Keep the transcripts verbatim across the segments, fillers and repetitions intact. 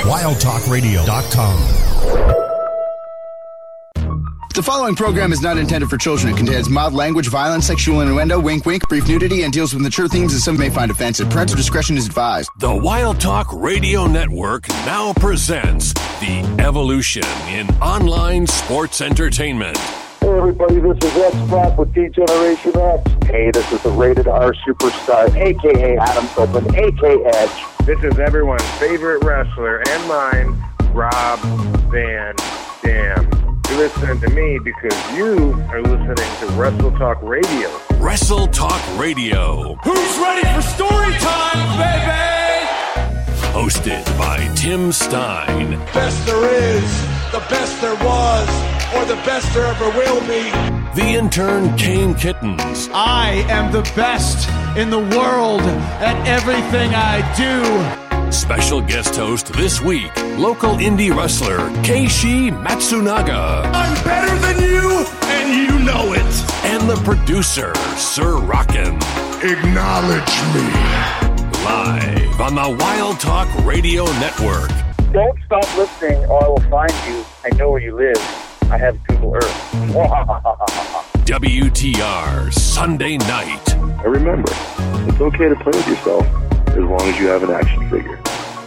wild talk radio dot com. The following program is not intended for children. It contains mild language, violence, sexual innuendo, wink wink, brief nudity, and deals with mature themes that some may find offensive. Parental discretion is advised. The Wild Talk Radio Network now presents The Evolution in Online Sports Entertainment. Hey everybody, this is X-Pac with D-Generation X. Hey, this is the Rated R Superstar, a k a. Adam Copeland, a k a. Edge. This is everyone's favorite wrestler and mine, Rob Van Dam. You listen to me because you are listening to Wrestle Talk Radio. Wrestle Talk Radio. Who's ready for story time, baby? Hosted by Tim Stein. Best there is, the best there was, or the best there ever will be. The intern Kane Kittens. I am the best in the world at everything I do. Special guest host this week, local indie wrestler Keishi Matsunaga. I'm better than you, and you know it. And the producer, Sir Rockin'. Acknowledge me. Live on the Wild Talk Radio Network. Don't stop listening or I will find you. I know where you live. I have Google Earth. W T R Sunday night. And remember, it's okay to play with yourself as long as you have an action figure.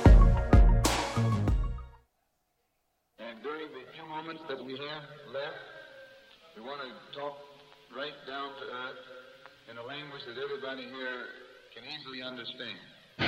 And during the few moments that we have left, we want to talk right down to earth in a language that everybody here can easily understand.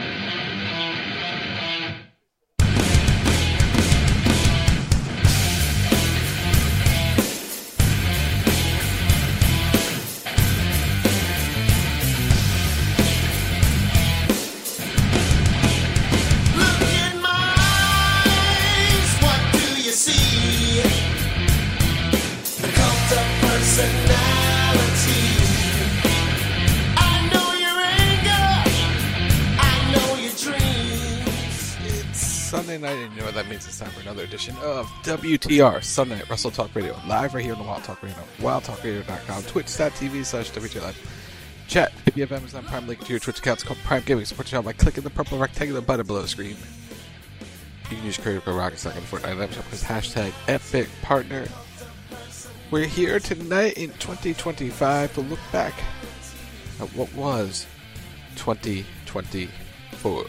Sunday night, and you know what that means. It's time for another edition of W T R Sunday Night Wrestle Talk Radio, live right here on the Wild Talk Radio, wild talk radio dot com, twitch.tv slash WT Live. Chat, if you have Amazon Prime, link to your Twitch account. It's called Prime Gaming. Support the channel by clicking the purple rectangular button below the screen. You can use Creative Code Rocket Second Fortnite Live Shop with hashtag Epic Partner. We're here tonight in twenty twenty-five to look back at what was twenty twenty-four.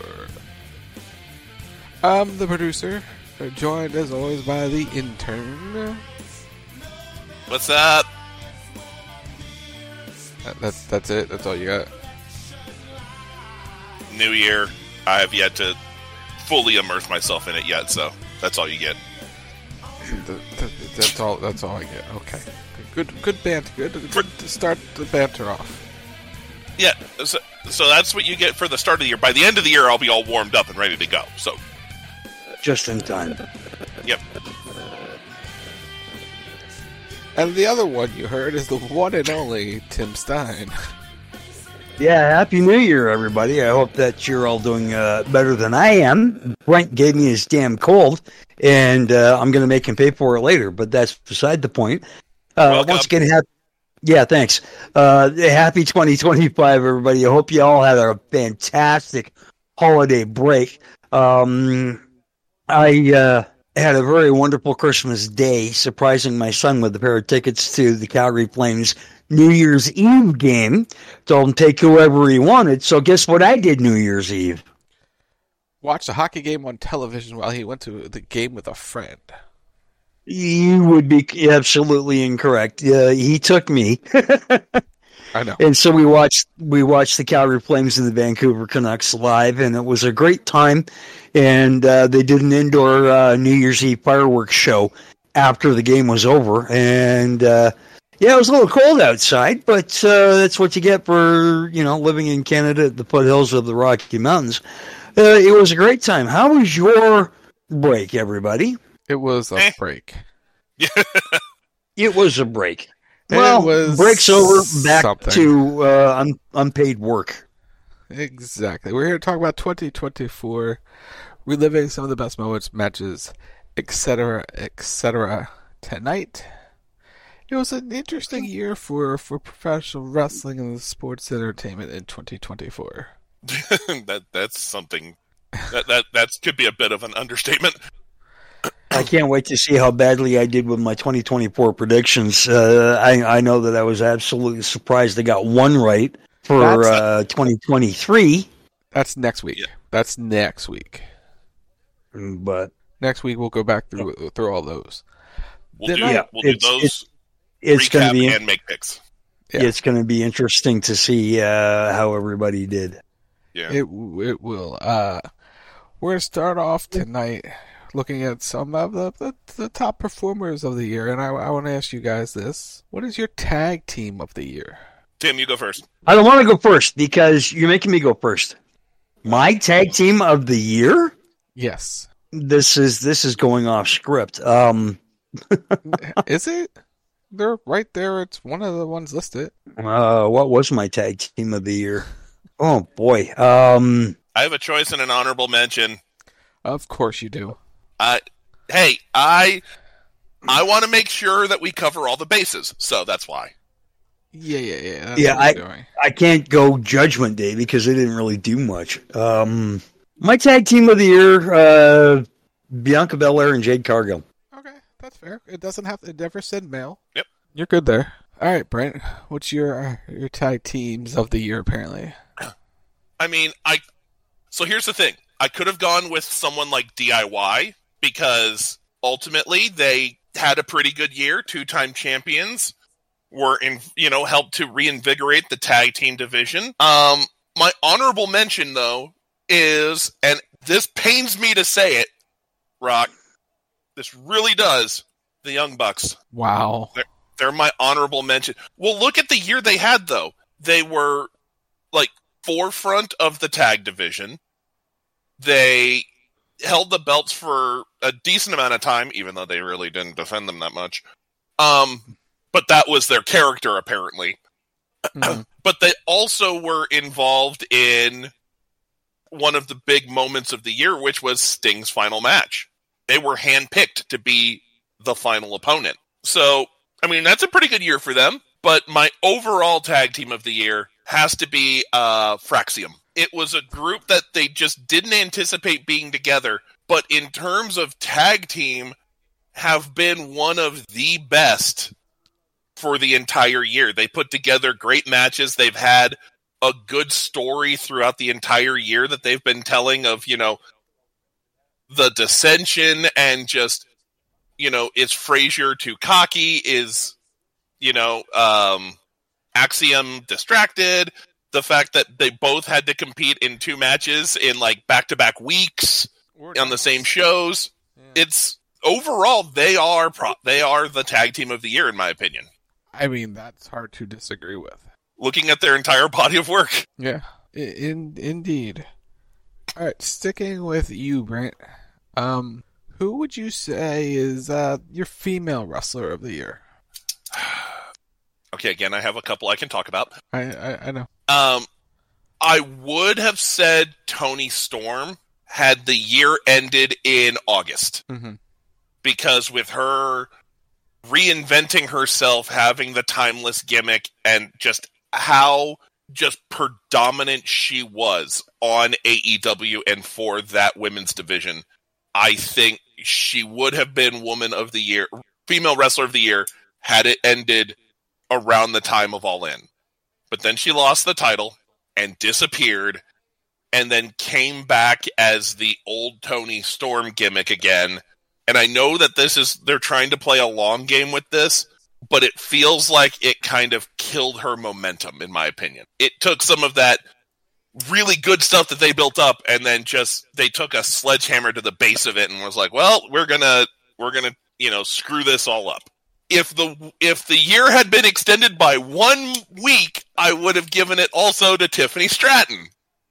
I'm the producer, joined as always by the intern. What's up? That, that's that's it. That's all you got. New year. I have yet to fully immerse myself in it yet, so that's all you get. That's all. That's all I get. Okay. Good. Good banter. Good, good to start the banter off. Yeah. So, so that's what you get for the start of the year. By the end of the year, I'll be all warmed up and ready to go. So. Just in time. Yep. And the other one you heard is the one and only Tim Stein. Yeah, Happy New Year, everybody. I hope that you're all doing uh, better than I am. Brent gave me his damn cold, and uh, I'm going to make him pay for it later, but that's beside the point. Uh, once again, happy, yeah, thanks. Uh, happy twenty twenty-five, everybody. I hope you all had a fantastic holiday break. Um... I uh, had a very wonderful Christmas day, surprising my son with a pair of tickets to the Calgary Flames New Year's Eve game. Told him take whoever he wanted. So guess what I did New Year's Eve? Watched a hockey game on television while he went to the game with a friend. You would be absolutely incorrect. Uh, he took me. I know. And so we watched we watched the Calgary Flames and the Vancouver Canucks live, and it was a great time. And uh, they did an indoor uh, New Year's Eve fireworks show after the game was over. And uh, yeah, it was a little cold outside, but uh, that's what you get for, you know, living in Canada at the foothills of the Rocky Mountains. Uh, it was a great time. How was your break, everybody? It was a break. It was a break. Well, well break's over, back something. to uh, un- unpaid work. Exactly. We're here to talk about twenty twenty-four, reliving some of the best moments, matches, et cetera, et cetera. Tonight, it was an interesting year for, for professional wrestling and sports entertainment in twenty twenty-four. that That's something That that that could be a bit of an understatement. I can't wait to see how badly I did with my twenty twenty-four predictions. Uh, I, I know that I was absolutely surprised I got one right for uh, twenty twenty-three. That's next week. Yeah. That's next week. But next week we'll go back through through all those. We'll do, yeah, we'll do it's, those. It's, it's going to be and make picks. Yeah. It's going to be interesting to see uh, how everybody did. Yeah, it it will. Uh, we're going to start off tonight looking at some of the, the, the top performers of the year, and I, I want to ask you guys this: what is your tag team of the year? Tim, you go first. I don't want to go first because you're making me go first. My tag team of the year? Yes. This is this is going off script. Um, is it? They're right there. It's one of the ones listed. Uh, what was my tag team of the year? Oh boy. Um, I have a choice and an honorable mention. Of course you do. Uh, hey, I I want to make sure that we cover all the bases, so that's why. Yeah, yeah, yeah. That's yeah, I doing. I can't go Judgment Day because they didn't really do much. Um, my tag team of the year, uh, Bianca Belair and Jade Cargill. Okay, that's fair. It doesn't have to. It never said male. Yep, you're good there. All right, Brent. What's your uh, your tag teams of the year? Apparently, I mean, I. So here's the thing. I could have gone with someone like D I Y because ultimately they had a pretty good year, two-time champions, were in, you know, helped to reinvigorate the tag team division. Um, my honorable mention though is, and this pains me to say it, Rock, this really does, the Young Bucks. Wow. They're, they're my honorable mention. Well, look at the year they had though. They were like forefront of the tag division. They held the belts for a decent amount of time, even though they really didn't defend them that much. Um, but that was their character, apparently. Mm-hmm. But they also were involved in one of the big moments of the year, which was Sting's final match. They were handpicked to be the final opponent. So, I mean, that's a pretty good year for them. But my overall tag team of the year has to be uh, Fraxium. It was a group that they just didn't anticipate being together, but in terms of tag team, have been one of the best for the entire year. They put together great matches. They've had a good story throughout the entire year that they've been telling of, you know, the dissension and just, you know, is Frazier too cocky? Is, you know, um, Axiom distracted? The fact that they both had to compete in two matches in like back-to-back weeks on the same shows. Yeah. It's overall they are pro- they are the tag team of the year in my opinion. I mean, that's hard to disagree with. Looking at their entire body of work. Yeah, in indeed. All right, sticking with you, Brent. Um, who would you say is uh, your female wrestler of the year? Okay, again, I have a couple I can talk about. I I, I know. Um, I would have said Toni Storm had the year ended in August. Mm-hmm. Because with her reinventing herself, having the timeless gimmick, and just how just predominant she was on A E W and for that women's division, I think she would have been Woman of the Year, Female Wrestler of the Year, had it ended around the time of All In. But then she lost the title and disappeared and then came back as the old Toni Storm gimmick again. And I know that this is, they're trying to play a long game with this, but it feels like it kind of killed her momentum, in my opinion. It took some of that really good stuff that they built up and then just, they took a sledgehammer to the base of it and was like, well, we're gonna, we're gonna, you know, screw this all up. If the if the year had been extended by one week, I would have given it also to Tiffany Stratton.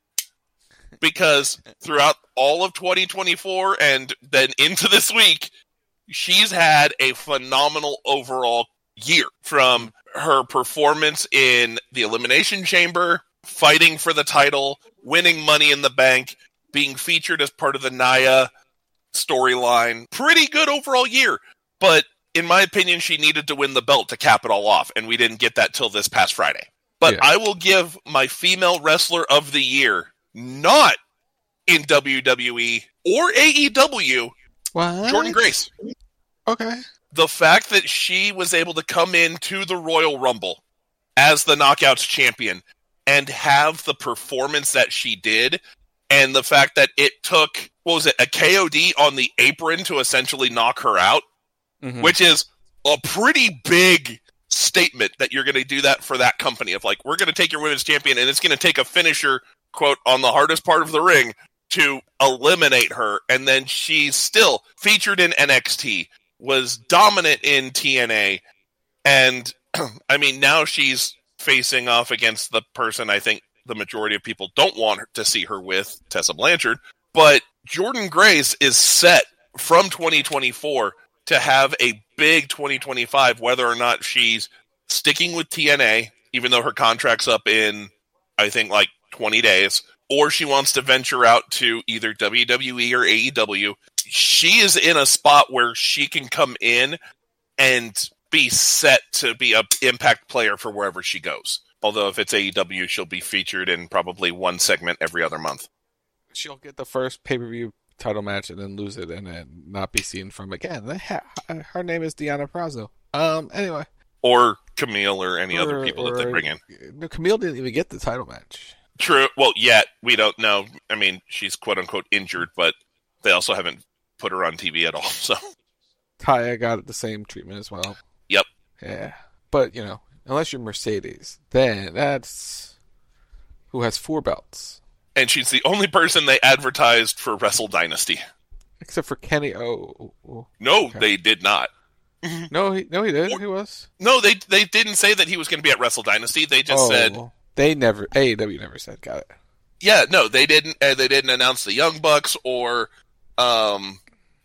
Because throughout all of twenty twenty-four and then into this week, she's had a phenomenal overall year. From her performance in the Elimination Chamber, fighting for the title, winning Money in the Bank, being featured as part of the Nia storyline. Pretty good overall year. But in my opinion, she needed to win the belt to cap it all off, and we didn't get that till this past Friday. But yeah. I will give my female wrestler of the year, not in W W E or A E W, what? Jordynne Grace. Okay. The fact that she was able to come into the Royal Rumble as the Knockouts champion and have the performance that she did, and the fact that it took, what was it, a K O D on the apron to essentially knock her out, mm-hmm. which is a pretty big statement that you're going to do that for that company of like, we're going to take your women's champion and it's going to take a finisher, quote, on the hardest part of the ring to eliminate her. And then she's still featured in N X T, was dominant in T N A. And I mean, now she's facing off against the person I think the majority of people don't want her to see her with, Tessa Blanchard. But Jordynne Grace is set from twenty twenty-four to have a big twenty twenty-five, whether or not she's sticking with T N A, even though her contract's up in, I think, like twenty days, or she wants to venture out to either W W E or A E W. She is in a spot where she can come in and be set to be an impact player for wherever she goes. Although if it's A E W, she'll be featured in probably one segment every other month. She'll get the first pay-per-view title match and then lose it and then not be seen from again. Her name is Deonna Purrazzo. Um, anyway. Or Camille or any or, other people or, that they bring in. No, Camille didn't even get the title match. True. Well, yet, we don't know. I mean, she's quote-unquote injured, but they also haven't put her on T V at all, so. Taya got the same treatment as well. Yep. Yeah. But, you know, unless you're Mercedes, then that's who has four belts. And she's the only person they advertised for Wrestle Dynasty. Except for Kenny O. Oh, no, okay. They did not. no, he no he did. Or, he was. No, they they didn't say that he was going to be at Wrestle Dynasty. They just oh, said they never A E W never said. Got it. Yeah, no, they didn't. Uh, they didn't announce the Young Bucks or um,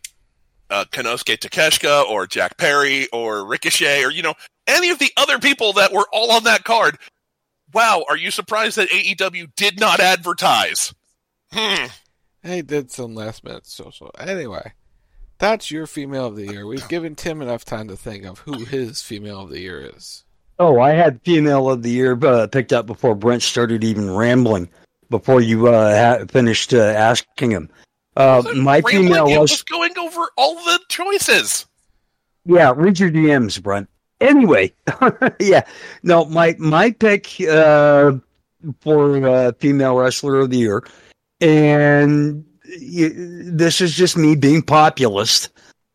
uh, Konosuke Takeshita or Jack Perry or Ricochet or you know any of the other people that were all on that card. Wow, are you surprised that A E W did not advertise? Hmm. They did some last minute social. Anyway, that's your female of the year. We've given Tim enough time to think of who his female of the year is. Oh, I had female of the year uh, picked up before Brent started even rambling, before you uh, ha- finished uh, asking him. Uh, my rambling, female it was... was going over all the choices. Yeah, read your D Ms, Brent. Anyway, yeah, no, my my pick uh, for uh, female wrestler of the year, and y- this is just me being populist,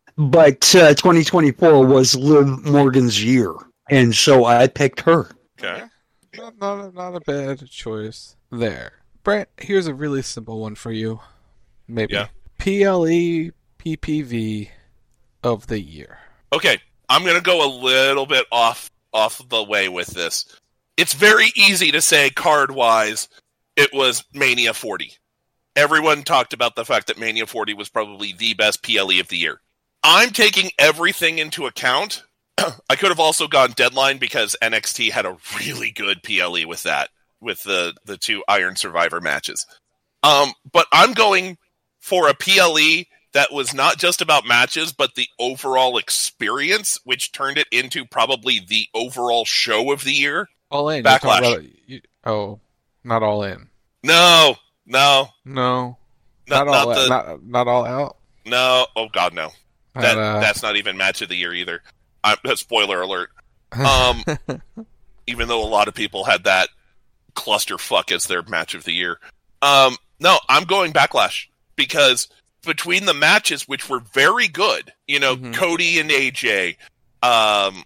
but uh, twenty twenty-four was Liv Morgan's year, and so I picked her. Okay, not not a, not a bad choice there. Brent, here's a really simple one for you, maybe. Yeah. P L E P P V of the year. Okay. I'm going to go a little bit off off the way with this. It's very easy to say card-wise, it was Mania forty. Everyone talked about the fact that Mania forty was probably the best P L E of the year. I'm taking everything into account. I could have also gone Deadline because N X T had a really good P L E with that, with the, the two Iron Survivor matches. Um, but I'm going for a P L E that was not just about matches, but the overall experience, which turned it into probably the overall show of the year. All in. Backlash. About, you, oh, not all in. No, no, no, not, not all, not, the, not, not all out. No, oh god, no. That uh, that's not even match of the year either. I'm, spoiler alert. Um, even though a lot of people had that clusterfuck as their match of the year. Um, no, I'm going Backlash because. Between the matches, which were very good, you know, mm-hmm. Cody and A J, um,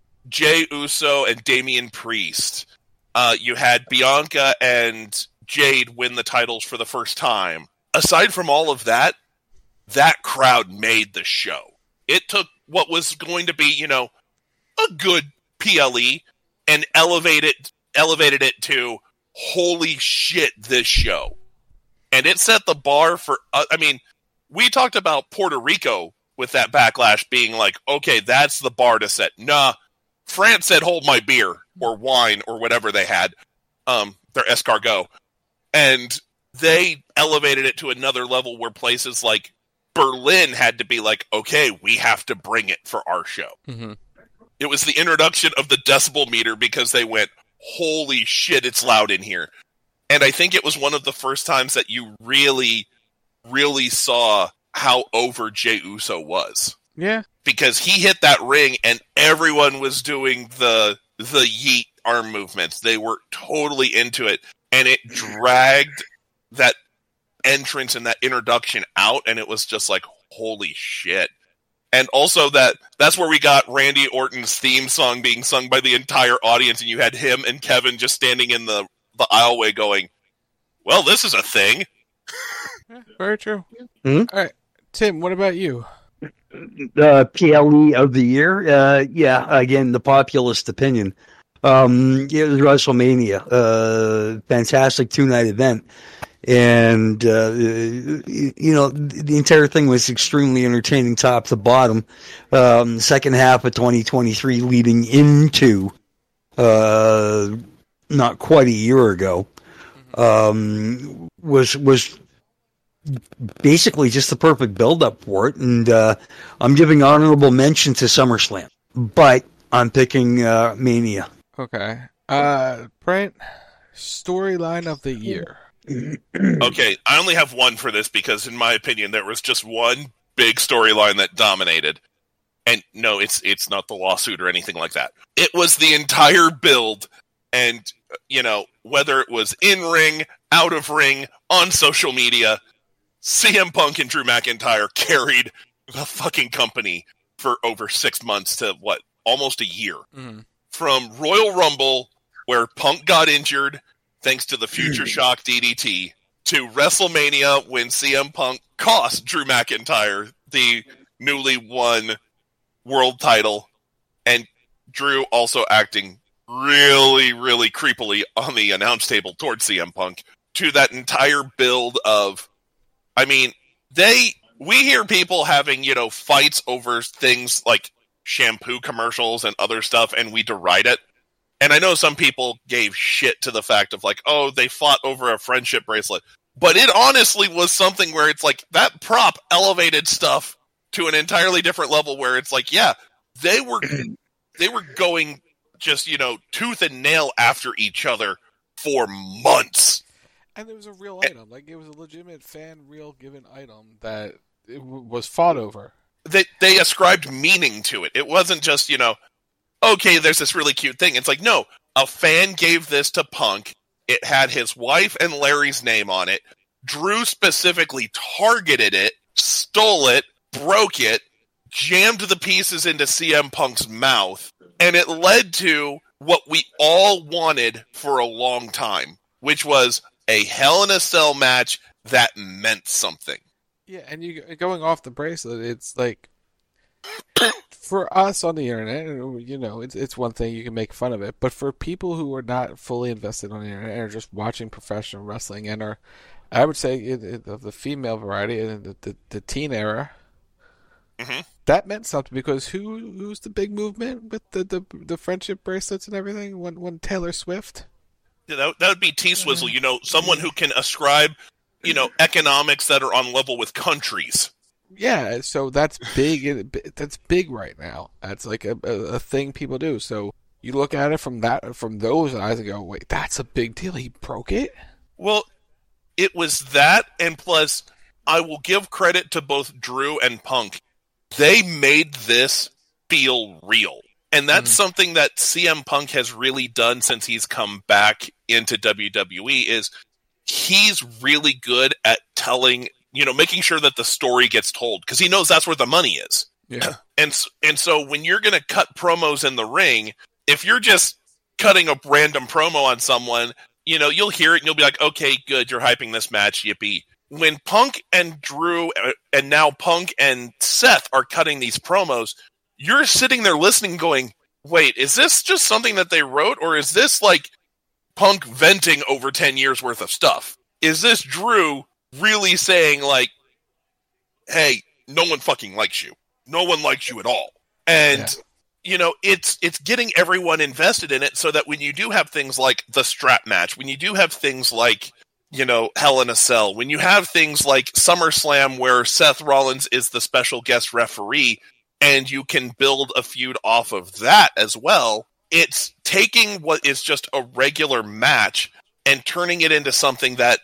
Jey Uso and Damian Priest, uh, you had Bianca and Jade win the titles for the first time. Aside from all of that, that crowd made the show. It took what was going to be, you know, a good P L E and elevated, elevated it to, holy shit, this show. And it set the bar for, uh, I mean, we talked about Puerto Rico with that Backlash being like, okay, that's the bar to set. Nah, France said hold my beer or wine or whatever they had, um, their escargot. And they elevated it to another level where places like Berlin had to be like, okay, we have to bring it for our show. Mm-hmm. It was the introduction of the decibel meter because they went, holy shit, it's loud in here. And I think it was one of the first times that you really really saw how over Jey Uso was. Yeah. Because he hit that ring and everyone was doing the the yeet arm movements. They were totally into it. And it dragged that entrance and that introduction out, and it was just like, holy shit. And also that that's where we got Randy Orton's theme song being sung by the entire audience, and you had him and Kevin just standing in the, the aisleway going, well, this is a thing. Yeah, very true. Mm-hmm. All right. Tim, what about you? Uh, P L E of the year? Uh, yeah, again, the populist opinion. Um, it was WrestleMania. Uh, fantastic two-night event. And, uh, you know, the entire thing was extremely entertaining top to bottom. Um, second half of twenty twenty-three leading into, uh, not quite a year ago, um, was, was basically just the perfect build-up for it. And, uh, I'm giving honorable mention to SummerSlam, but I'm picking, uh, Mania. Okay. Uh, Brent, storyline of the year. Okay, I only have one for this because, in my opinion, there was just one big storyline that dominated. And no, it's it's not the lawsuit or anything like that. It was the entire build, and, you know, whether it was in-ring, out of ring, on social media, C M Punk and Drew McIntyre carried the fucking company for over six months to, what, almost a year. Mm-hmm. From Royal Rumble, where Punk got injured, thanks to the Future Shock D D T, to WrestleMania when C M Punk cost Drew McIntyre the newly won world title, and Drew also acting really, really creepily on the announce table towards C M Punk, to that entire build of, I mean, they, we hear people having, you know, fights over things like shampoo commercials and other stuff, and we deride it. And I know some people gave shit to the fact of like, oh, they fought over a friendship bracelet. But it honestly was something where it's like, that prop elevated stuff to an entirely different level where it's like, yeah, they were they were going just, you know, tooth and nail after each other for months. And it was a real item. Like, it was a legitimate fan real given item that it w- was fought over. They, they ascribed meaning to it. It wasn't just, you know, okay, there's this really cute thing. It's like, no, a fan gave this to Punk. It had his wife and Larry's name on it. Drew specifically targeted it, stole it, broke it, jammed the pieces into C M Punk's mouth, and it led to what we all wanted for a long time, which was a Hell in a Cell match that meant something. Yeah, and you going off the bracelet, it's like, for us on the internet, you know, it's it's one thing, you can make fun of it, but for people who are not fully invested on the internet and are just watching professional wrestling and are, I would say, of the female variety and the, the, the teen era, mm-hmm. that meant something, because who who's the big movement with the, the, the friendship bracelets and everything? When, when Taylor Swift? Yeah, that, that would be T-Swizzle, you know, someone who can ascribe, you know, economics that are on level with countries. Yeah, so that's big. That's big right now. That's like a, a, a thing people do. So you look at it from that, from those eyes, and go, "Wait, that's a big deal. He broke it." Well, it was that, and plus, I will give credit to both Drew and Punk. They made this feel real, and that's mm-hmm. something that C M Punk has really done since he's come back into W W E. Is he's really good at telling. You know, making sure that the story gets told, because he knows that's where the money is. Yeah. And and so when you're going to cut promos in the ring, if you're just cutting a random promo on someone, you know, you'll hear it and you'll be like, okay, good, you're hyping this match, yippee. When Punk and Drew, and now Punk and Seth are cutting these promos, you're sitting there listening going, wait, is this just something that they wrote, or is this like Punk venting over ten years worth of stuff? Is this Drew really saying, like, hey, no one fucking likes you. No one likes you at all. And, yeah. you know, it's it's getting everyone invested in it so that when you do have things like the strap match, when you do have things like, you know, Hell in a Cell, when you have things like SummerSlam where Seth Rollins is the special guest referee, and you can build a feud off of that as well, it's taking what is just a regular match and turning it into something that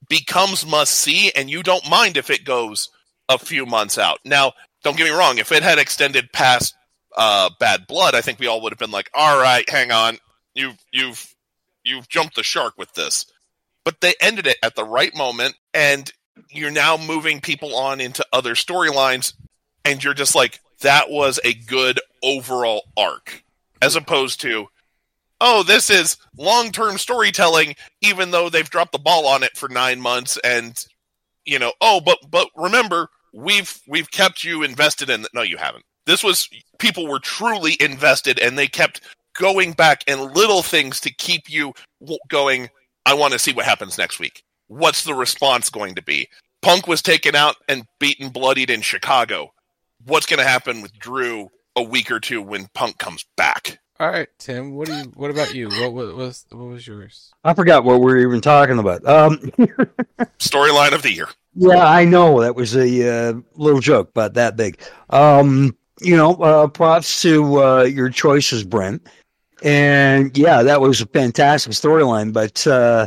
becomes must-see, and you don't mind if it goes a few months out. Now, don't get me wrong, if it had extended past uh, Bad Blood, I think we all would have been like, all right, hang on, you've, you've, you've jumped the shark with this. But they ended it at the right moment, and you're now moving people on into other storylines, and you're just like, that was a good overall arc. As opposed to, oh, this is long-term storytelling, even though they've dropped the ball on it for nine months, and, you know, oh, but but remember, we've we've kept you invested in... No, you haven't. This was... People were truly invested, and they kept going back and little things to keep you going, I want to see what happens next week. What's the response going to be? Punk was taken out and beaten bloodied in Chicago. What's going to happen with Drew a week or two when Punk comes back? All right, Tim. What do you? What about you? What, what was what was yours? I forgot what we were even talking about. Um, Storyline of the year. Yeah, I know that was a uh, little joke, but that big. Um, you know, uh, props to uh, your choices, Brent. And yeah, that was a fantastic storyline. But uh,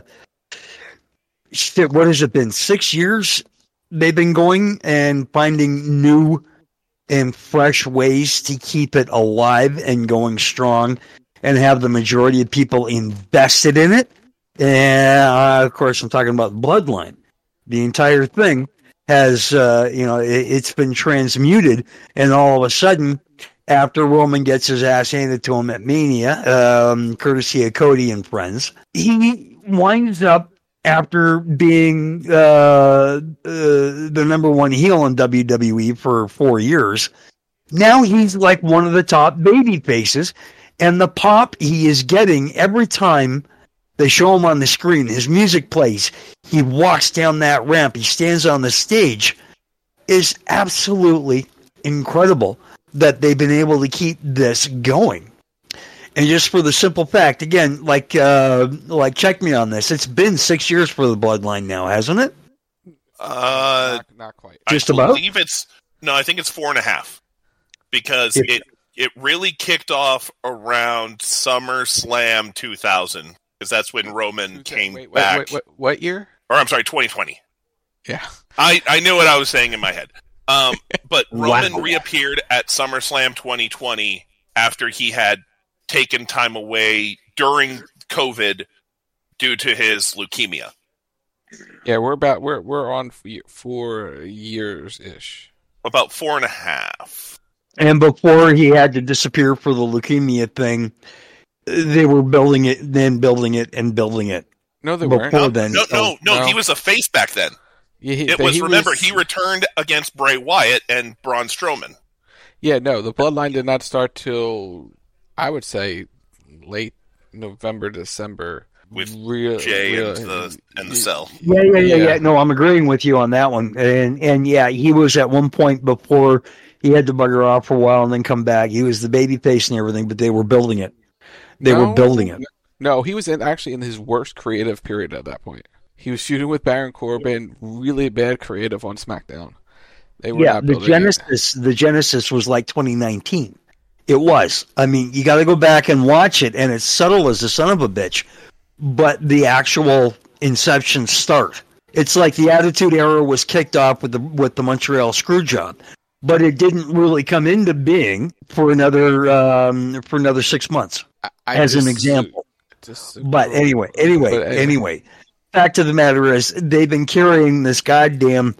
shit, what has it been? Six years they've been going and finding new and fresh ways to keep it alive and going strong, and have the majority of people invested in it. And uh, of course, I'm talking about Bloodline. The entire thing has, uh, you know, it, it's been transmuted, and all of a sudden, after Roman gets his ass handed to him at Mania, um, courtesy of Cody and friends, he winds up, after being uh, uh, the number one heel in W W E for four years, now he's like one of the top baby faces, and the pop he is getting every time they show him on the screen, his music plays, he walks down that ramp, he stands on the stage, is absolutely incredible that they've been able to keep this going. And just for the simple fact, again, like, uh, like, check me on this. It's been six years for the Bloodline now, hasn't it? Uh, not, not quite. Just I about? believe it's no. I think it's four and a half because It- it it really kicked off around SummerSlam two thousand because that's when Roman came Wait, wait, back. wait, what, what year? Or I'm sorry, twenty twenty. Yeah. I I knew what I was saying in my head. Um, but Roman Wow. reappeared at SummerSlam twenty twenty after he had taken time away during COVID due to his leukemia. Yeah, we're about we're we're on f- four years ish. About four and a half. And before he had to disappear for the leukemia thing, they were building it, then building it, and building it. No, they Before weren't. then. No, no, no, no. He was a face back then. Yeah, he, It but was, he remember, was- he returned against Bray Wyatt and Braun Strowman. Yeah, no, the Bloodline did not start till I would say late November, December. With real, Jay real, and the and the Cell. Yeah, yeah, yeah, Yeah. yeah. No, I'm agreeing with you on that one. And and yeah, he was at one point before he had to bugger off for a while and then come back. He was the baby face and everything, but they were building it. They No, were building it. No, he was in actually in his worst creative period at that point. He was shooting with Baron Corbin, really bad creative on SmackDown. They were Yeah, not the building it. Genesis, the Genesis was like twenty nineteen. It was. I mean, you got to go back and watch it, and it's subtle as the son of a bitch. But the actual inception start, it's like the Attitude Era was kicked off with the with the Montreal Screwjob, but it didn't really come into being for another um, for another six months, I, I as an dis- example. dis- But anyway, anyway, But anyway. anyway, fact of the matter is they've been carrying this goddamn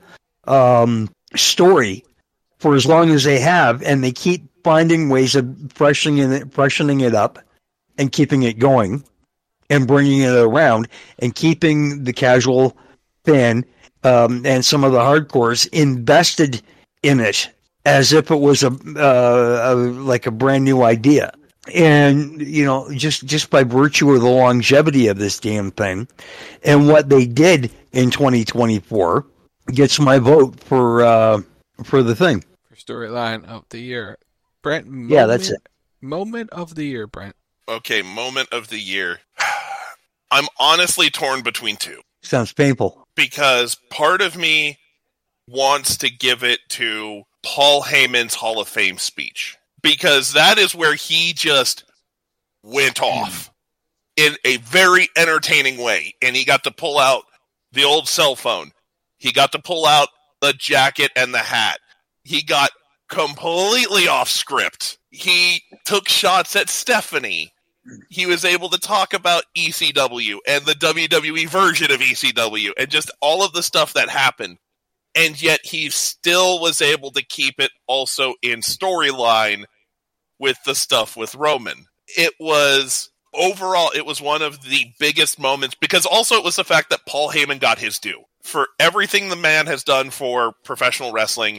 um, story for as long as they have, and they keep finding ways of freshening it, freshening it up, and keeping it going, and bringing it around, and keeping the casual fan um, and some of the hardcores invested in it as if it was a, uh, a like a brand new idea. And, you know, just, just by virtue of the longevity of this damn thing and what they did in twenty twenty-four gets my vote for, uh, for the thing. For storyline of the year, Brent. Moment, Yeah, that's it. Moment of the year, Brent. Okay, moment of the year. I'm honestly torn between two. Sounds painful. Because part of me wants to give it to Paul Heyman's Hall of Fame speech. Because that is where he just went off in a very entertaining way. And he got to pull out the old cell phone. He got to pull out the jacket and the hat. He got completely off script. He took shots at Stephanie. He was able to talk about E C W and the W W E version of E C W and just all of the stuff that happened. And yet he still was able to keep it also in storyline with the stuff with Roman. It was, overall, it was one of the biggest moments, because also it was the fact that Paul Heyman got his due. For everything the man has done for professional wrestling,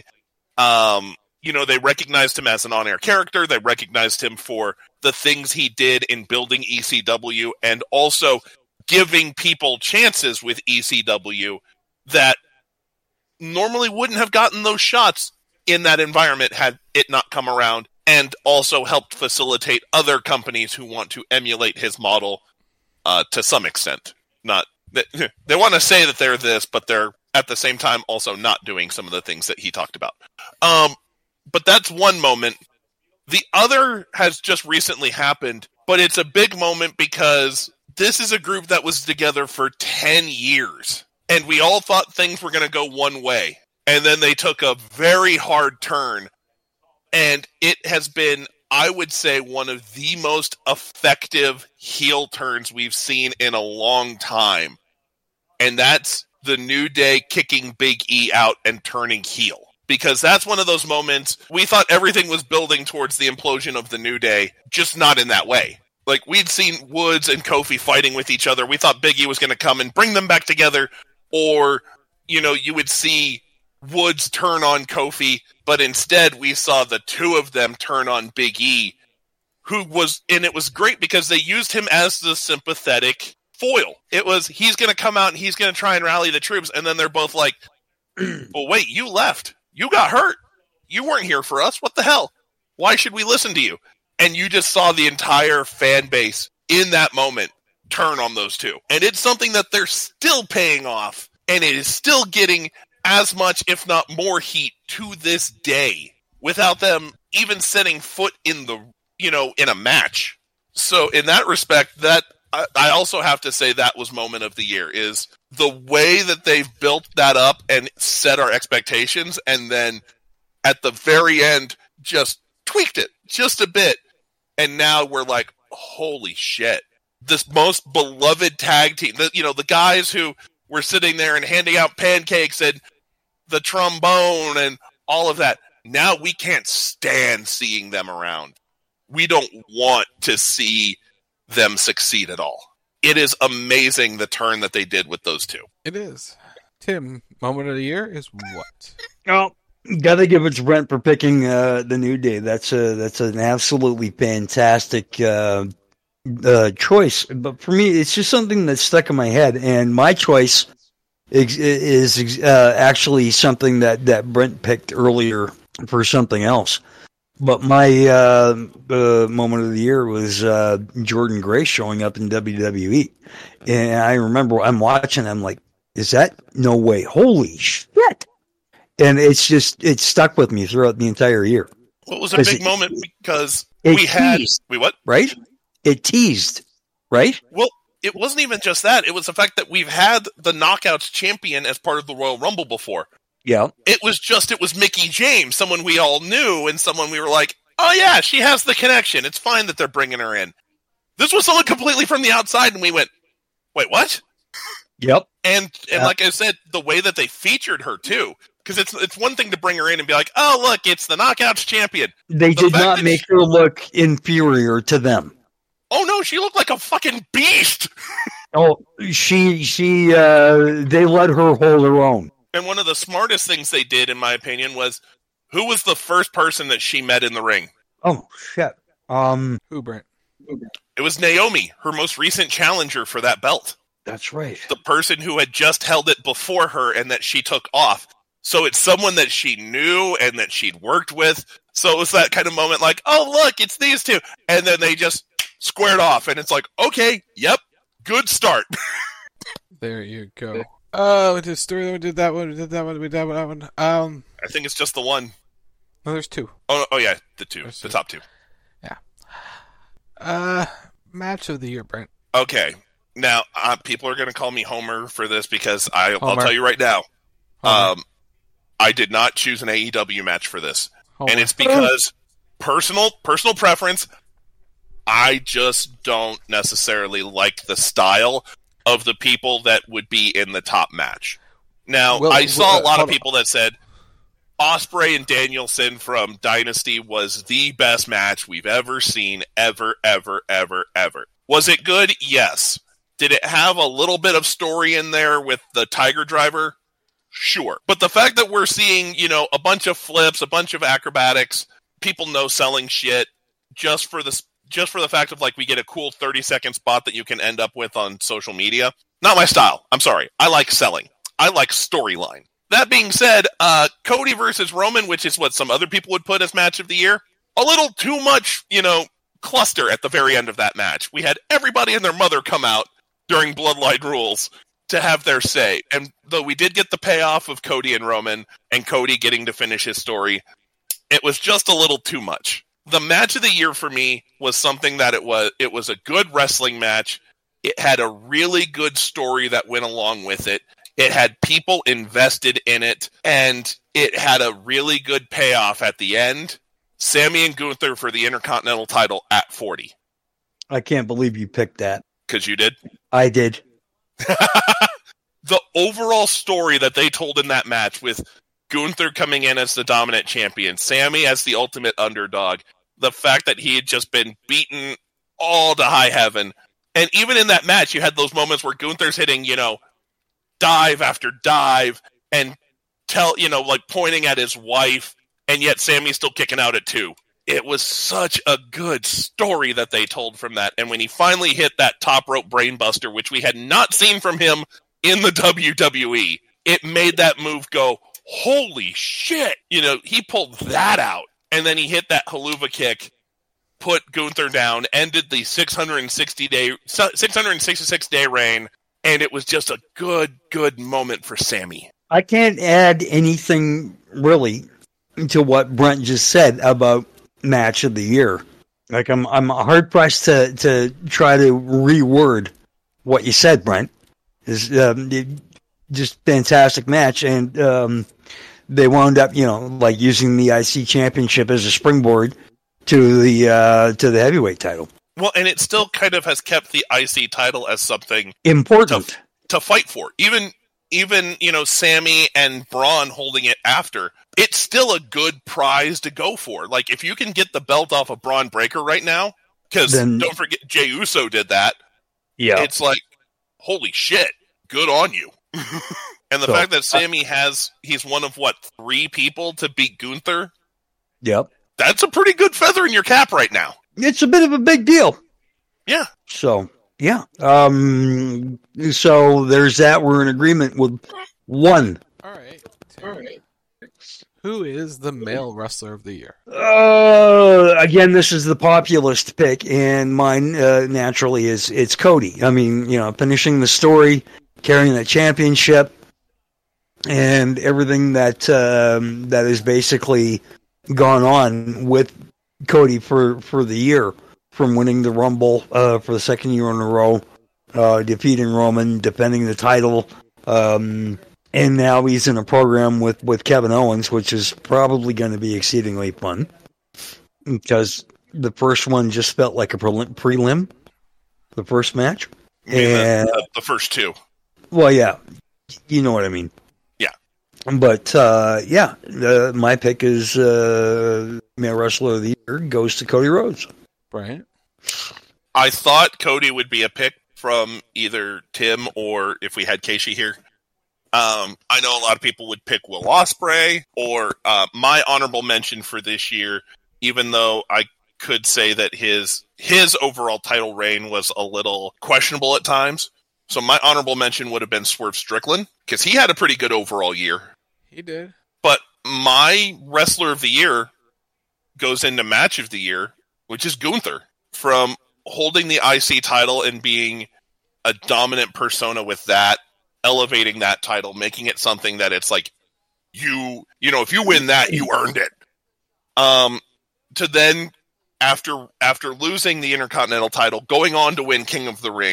um, you know, they recognized him as an on-air character, they recognized him for the things he did in building E C W, and also giving people chances with E C W that normally wouldn't have gotten those shots in that environment had it not come around, and also helped facilitate other companies who want to emulate his model uh, to some extent. Not they, they want to say that they're this, but they're at the same time also not doing some of the things that he talked about. Um, but that's one moment. The other has just recently happened, but it's a big moment because this is a group that was together for ten years. And we all thought things were going to go one way. And then they took a very hard turn. And it has been, I would say, one of the most effective heel turns we've seen in a long time. And that's the New Day kicking Big E out and turning heel. Because that's one of those moments, we thought everything was building towards the implosion of the New Day, just not in that way. Like, we'd seen Woods and Kofi fighting with each other. We thought Big E was going to come and bring them back together. Or, you know, you would see Woods turn on Kofi, but instead we saw the two of them turn on Big E, who was, and it was great because they used him as the sympathetic foil. It was, he's going to come out and he's going to try and rally the troops, and then they're both like, well, wait, you left. You got hurt. You weren't here for us. What the hell? Why should we listen to you? And you just saw the entire fan base in that moment turn on those two. And it's something that they're still paying off, and it is still getting as much, if not more, heat to this day without them even setting foot in the, you know, in a match. So in that respect, that I, I also have to say that was moment of the year, is the way that they've built that up and set our expectations, and then at the very end just tweaked it just a bit. And now we're like, holy shit. This most beloved tag team, the, you know, the guys who were sitting there and handing out pancakes and the trombone and all of that. Now we can't stand seeing them around. We don't want to see them succeed at all. It is amazing the turn that they did with those two. It is. Tim, moment of the year is what? Oh, gotta give it to Brent for picking uh, the New Day. That's a that's an absolutely fantastic uh, uh, choice. But for me, it's just something that's stuck in my head. And my choice is, is uh, actually something that, that Brent picked earlier for something else. But my uh, uh, moment of the year was uh, Jordan Grace showing up in W W E. And I remember I'm watching, I'm like, is that? No way. Holy shit. And it's just, it stuck with me throughout the entire year. Well, it was a big it, moment because we teased, had... We what? Right? It teased, right? Well, it wasn't even just that. It was the fact that we've had the Knockouts champion as part of the Royal Rumble before. Yeah. It was just, it was Mickie James, someone we all knew, and someone we were like, oh yeah, she has the connection. It's fine that they're bringing her in. This was someone completely from the outside, and we went, wait, what? Yep. And and yeah. like I said, the way that they featured her, too. Because it's it's one thing to bring her in and be like, oh, look, it's the Knockouts champion. They the did not make she... her look inferior to them. Oh, no, she looked like a fucking beast. oh, she, she, uh, they let her hold her own. And one of the smartest things they did, in my opinion, was who was the first person that she met in the ring? Oh, shit. Um, Who, Brent? It was Naomi, her most recent challenger for that belt. That's right. The person who had just held it before her and that she took off. So it's someone that she knew and that she'd worked with. So it was that kind of moment like, oh, look, it's these two. And then they just squared off. And it's like, okay, yep, good start. There you go. Oh, we did story. We did that one. We did that one. We did that one. Um, I think it's just the one. No, there's two. Oh, oh yeah, the two, there's the two. top two. Yeah. Uh, match of the year, Brent. Okay, Now, uh, people are going to call me Homer for this because I, I'll Homer. tell you right now, Homer. um, I did not choose an A E W match for this. Homer. And it's because personal personal preference, I just don't necessarily like the style of the people that would be in the top match. Now, Well, I saw uh, a lot hold of people that said Ospreay and Danielson from Dynasty was the best match we've ever seen, ever, ever, ever, ever. Was it good? Yes. Did it have a little bit of story in there with the Tiger Driver? Sure. But the fact that we're seeing, you know, a bunch of flips, a bunch of acrobatics, people no selling shit, just for the, just for the fact of, like, we get a cool thirty-second spot that you can end up with on social media, not my style. I'm sorry. I like selling. I like storyline. That being said, uh, Cody versus Roman, which is what some other people would put as match of the year, a little too much, you know, cluster at the very end of that match. We had everybody and their mother come out during Bloodline Rules to have their say. And though we did get the payoff of Cody and Roman, and Cody getting to finish his story, it was just a little too much. The match of the year for me was something that it was, it was a good wrestling match. It had a really good story that went along with it. It had people invested in it, and it had a really good payoff at the end. Sammy and Gunther for the Intercontinental title at forty. I can't believe you picked that. Because you did? I did. The overall story that they told in that match with Gunther coming in as the dominant champion, Sammy as the ultimate underdog, the fact that he had just been beaten all to high heaven. And even in that match, you had those moments where Gunther's hitting, you know, dive after dive and tell, you know, like pointing at his wife, and yet Sammy's still kicking out at two. It was such a good story that they told from that. And when he finally hit that top rope brainbuster, which we had not seen from him in the W W E, it made that move go, holy shit. You know, he pulled that out. And then he hit that haluva kick, put Gunther down, ended the six hundred sixty day, six hundred sixty-six day reign. And it was just a good, good moment for Sammy. I can't add anything really to what Brent just said about match of the year. Like I'm, I'm hard pressed to to try to reword what you said, Brent. Is um, just fantastic match, and um, they wound up, you know, like using the I C championship as a springboard to the uh, to the heavyweight title. Well, and it still kind of has kept the I C title as something important to, to fight for. Even, even you know, Sammy and Braun holding it after, it's still a good prize to go for. Like, if you can get the belt off of Braun Breaker right now, because don't forget, Jey Uso did that. Yeah. It's like, holy shit, good on you. And the so, fact that Sammy has, he's one of, what, three people to beat Gunther? Yep. That's a pretty good feather in your cap right now. It's a bit of a big deal. Yeah. So, yeah. Um, so there's that. We're in agreement with one. All right. All right. Who is the male wrestler of the year? Uh, again, this is the populist pick, and mine uh, naturally is it's Cody. I mean, you know, finishing the story, carrying the championship, and everything that um, that is basically gone on with Cody for, for the year, from winning the Rumble uh, for the second year in a row, uh, defeating Roman, defending the title, um, and now he's in a program with, with Kevin Owens, which is probably going to be exceedingly fun, because the first one just felt like a prelim, prelim the first match. And, the, the, the first two. Well, yeah, you know what I mean. Yeah. But, uh, yeah, uh, my pick is uh, male wrestler of the year goes to Cody Rhodes. Right. I thought Cody would be a pick from either Tim or if we had Keishi here. Um, I know a lot of people would pick Will Ospreay, or uh, my honorable mention for this year, even though I could say that his his overall title reign was a little questionable at times. So my honorable mention would have been Swerve Strickland, because he had a pretty good overall year. He did. But my wrestler of the year goes into match of the year, which is Gunther, from holding the I C title and being a dominant persona with that, elevating that title, making it something that it's like, you, you know, if you win that, you earned it. Um, to then, after, after losing the Intercontinental title, going on to win King of the Ring,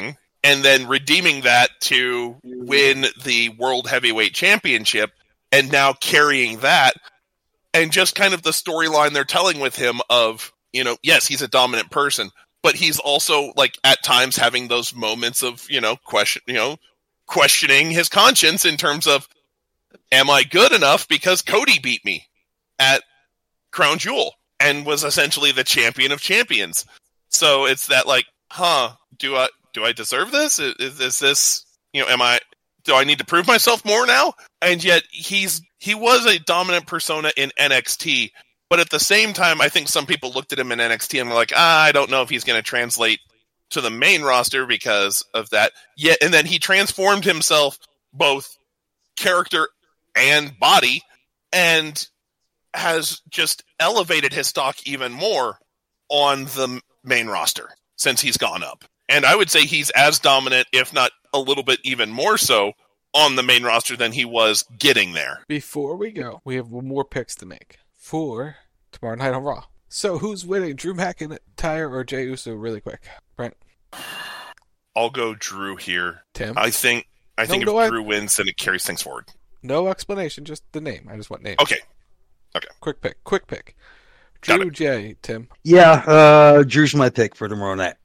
and then redeeming that to win the World Heavyweight Championship, and now carrying that, and just kind of the storyline they're telling with him of, you know, yes, he's a dominant person, but he's also, like, at times having those moments of, you know, question, you know, questioning his conscience in terms of, am I good enough because Cody beat me at Crown Jewel and was essentially the champion of champions? So it's that, like, huh, do I do I deserve this? Is, is, is this, you know, am I, do I need to prove myself more now? And yet he's he was a dominant persona in N X T, but at the same time, I think some people looked at him in N X T and were like, ah, I don't know if he's going to translate to the main roster because of that. Yeah, and then he transformed himself both character and body, and has just elevated his stock even more on the main roster since he's gone up. And I would say he's as dominant, if not a little bit even more so, on the main roster than he was getting there. Before we go, we have one more picks to make for tomorrow night on Raw. So who's winning, Drew McIntyre or Jey Uso, really quick? Brent? I'll go Drew here. Tim? I think I No, think no, if I- Drew wins, then it carries things forward. No explanation, just the name. I just want names. Okay. Okay. Quick pick. Quick pick. Got Drew it. J. Tim. Yeah, uh, Drew's my pick for tomorrow night.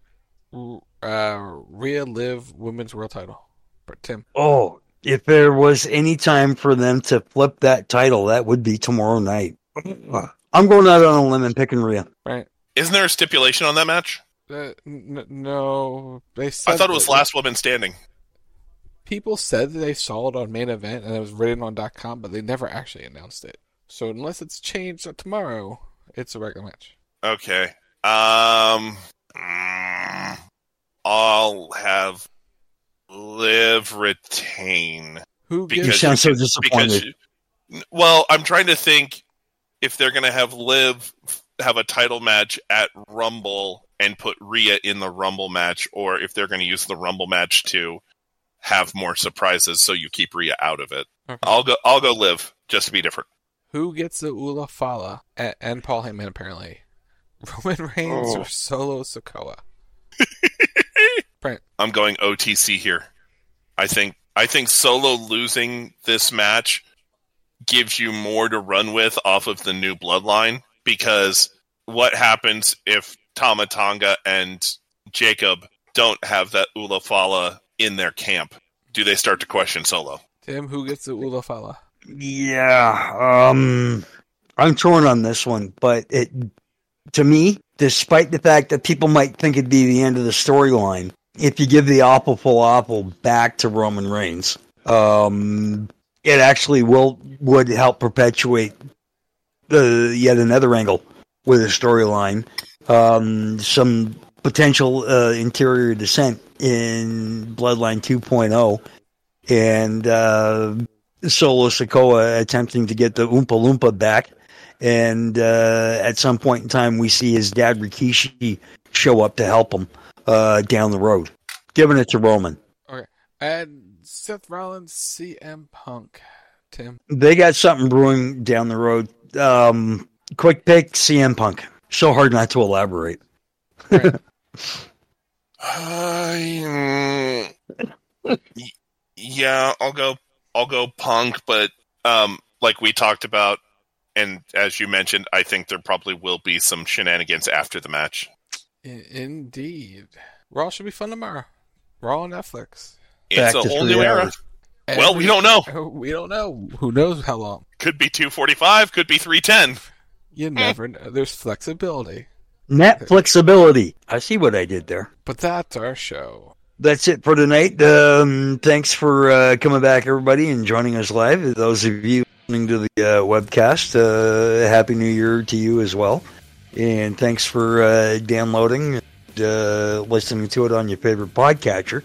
Uh, Rhea Liv Women's World Title. But Tim. Oh, if there was any time for them to flip that title, that would be tomorrow night. I'm going out on a limb and picking Rhea. Right. Isn't there a stipulation on that match? Uh, n- no, they said I thought it was that- last woman standing. People said that they saw it on Main Event and it was written on .com, but they never actually announced it. So unless it's changed tomorrow, it's a regular match. Okay. Um, mm, I'll have Liv retain. Who gives- You sound so disappointed. Because, well, I'm trying to think if they're going to have Liv have a title match at Rumble and put Rhea in the Rumble match, or if they're going to use the Rumble match to have more surprises, so you keep Rhea out of it. Okay. I'll go. I'll go Liv just to be different. Who gets the Ula Fala and, and Paul Heyman apparently? Roman Reigns Oh. or Solo Sikoa? Brent. I'm going O T C here. I think I think Solo losing this match gives you more to run with off of the new bloodline, because what happens if Tama Tonga and Jacob don't have that Ula Fala in their camp? Do they start to question Solo? Tim, who gets the Ula Fala? Yeah, um, I'm torn on this one, but it, to me, despite the fact that people might think it'd be the end of the storyline, if you give the apple full apple back to Roman Reigns, um, it actually will would help perpetuate the yet another angle with a storyline, um, some potential uh, interior descent in Bloodline two point oh, and uh, Solo Sikoa attempting to get the Oompa Loompa back, and uh, at some point in time we see his dad Rikishi show up to help him uh, down the road, giving it to Roman. Okay. And Seth Rollins, C M Punk. Tim. They got something brewing down the road. Um, quick pick, C M Punk. So hard not to elaborate. Uh, mm, y- yeah, I'll go. I'll go Punk, but um, like we talked about, and as you mentioned, I think there probably will be some shenanigans after the match. I- indeed. Raw should be fun tomorrow. Raw on Netflix. It's Back a to whole three new era. hours. Well, we don't know. We don't know. Who knows how long? Could be two forty-five. Could be three ten. You never know. There's flexibility. Netflixability. I see what I did there. But that's our show. That's it for tonight. Um, thanks for uh, coming back, everybody, and joining us live. Those of you listening to the uh, webcast, uh, Happy New Year to you as well. And thanks for uh, downloading and uh, listening to it on your favorite podcatcher.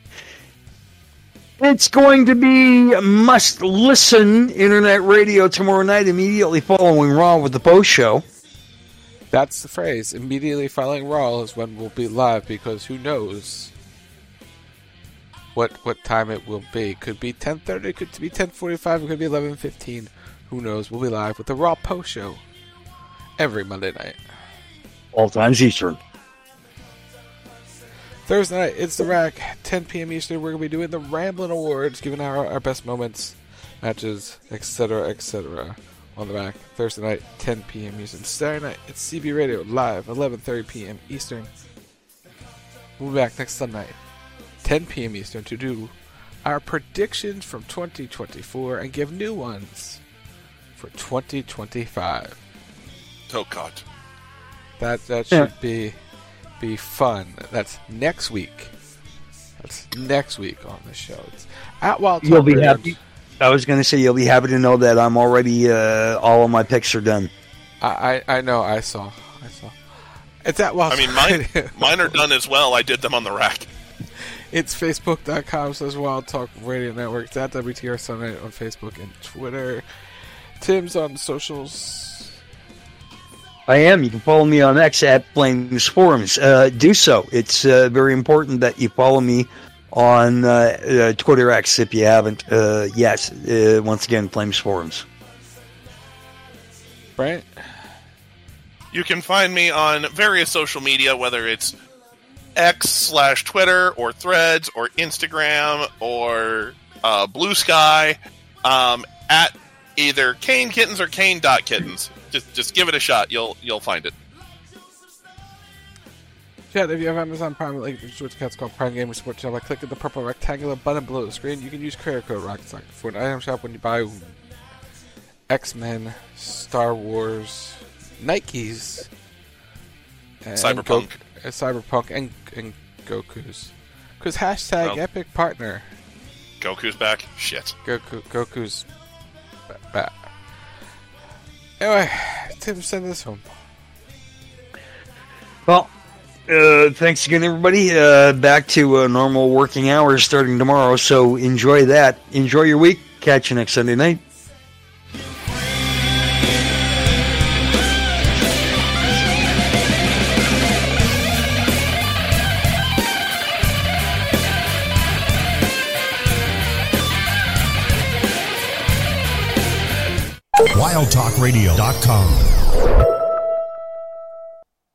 It's going to be must-listen internet radio tomorrow night, immediately following Raw with the post show. That's the phrase. Immediately following Raw is when we'll be live, because who knows what what time it will be. Could be ten thirty, could be ten forty-five, it could be eleven fifteen. Who knows? We'll be live with the Raw post show every Monday night. All times Eastern. Thursday night, it's the Rack, ten p.m. Eastern. We're going to be doing the Ramblin' Awards, giving our, our best moments, matches, et cetera, et cetera on the Rack. Thursday night, ten p.m. Eastern. Saturday night, it's C B Radio live, eleven thirty p.m. Eastern. We'll be back next Sunday, ten p.m. Eastern, to do our predictions from twenty twenty-four and give new ones for twenty twenty-five. Oh, God. That that should yeah. be be fun. That's next week. That's next week on the show. It's at Wild Talk You'll be Radio. happy. I was going to say you'll be happy to know that I'm already uh, all of my picks are done. I, I I know. I saw. I saw. It's at Wild I mean, mine mine are done as well. I did them on the Rack. It's facebook.com slash Wild Talk Radio Network. It's at W T R Sunday on Facebook and Twitter. Tim's on socials. I am. You can follow me on X at Flames Forums. Uh, do so. It's uh, very important that you follow me on uh, uh, Twitter X if you haven't. Uh, yes, uh, once again, Flames Forums. Right. You can find me on various social media, whether it's X slash Twitter or Threads or Instagram or uh, Blue Sky, um, at either Kane Kittens or Kane.Kittens. Just just give it a shot. You'll you'll find it. Yeah, if you have Amazon Prime, like Switch Cats called Prime Gamer Sports Channel, by clicking the purple rectangular button below the screen, you can use creator code RocketSock for an item shop when you buy X-Men, Star Wars, Nikes, and Cyberpunk, Go- uh, Cyberpunk, and and Goku's. Because hashtag oh. epic partner. Goku's back. Shit. Goku Goku's back. Anyway, Tim, send this home. Well, uh, thanks again, everybody. Uh, back to uh, normal working hours starting tomorrow, so enjoy that. Enjoy your week. Catch you next Sunday night. wild talk radio dot com